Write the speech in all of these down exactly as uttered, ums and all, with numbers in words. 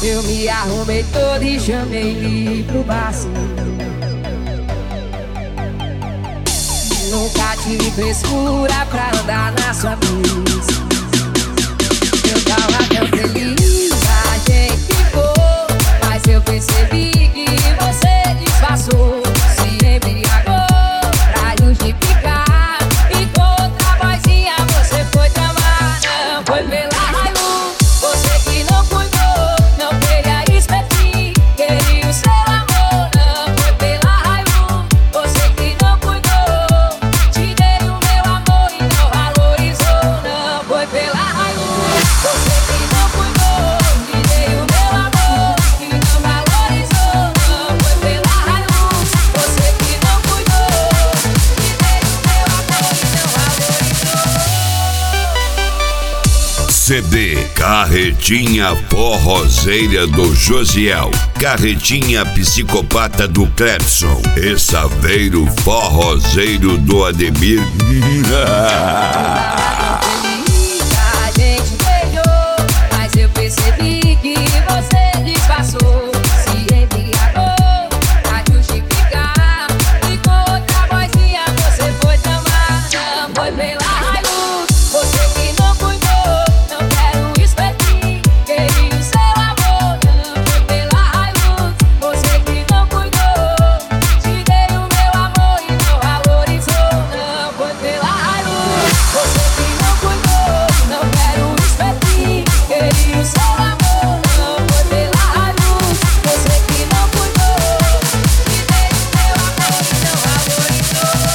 Eu me arrumei todo e chamei ele pro baço. Nunca tive frescura pra andar na sua brisa. Eu tava tão feliz, a gente ficou, mas eu percebi que você disfarçou. Se embriagou pra justificar, e com outra vozinha você foi tramar. Não foi pela raiva, você que não cuidou, não queria espertinho, queria o seu amor. Não foi pela raiva, você que não cuidou, te dei o meu amor e não valorizou. Não foi pela raiva, você que não cuidou, te dei o meu amor e não valorizou. Não foi pela raiva, você que não cuidou, te dei o meu amor e não valorizou. C D Carretinha Forrozeira do Josiel, Carretinha Psicopata do Clepson e Saveiro Forrozeiro do Ademir. A gente beijou, mas eu percebi que você disfarçou. Se embriagou pra justificar, e com outra vozinha você foi tramar. Não foi pela raiva, você que não cuidou, não quero espertinho, queria o seu amor. Não foi pela raiva, você que não cuidou, te dei o meu amor e não valorizou. Não foi pela raiva, você que não cuidou, não quero espertinho, queria o seu amor. Não foi pela raiva, você que não cuidou, te dei o meu amor e não valorizou.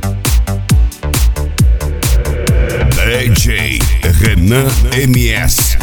D J Renan M S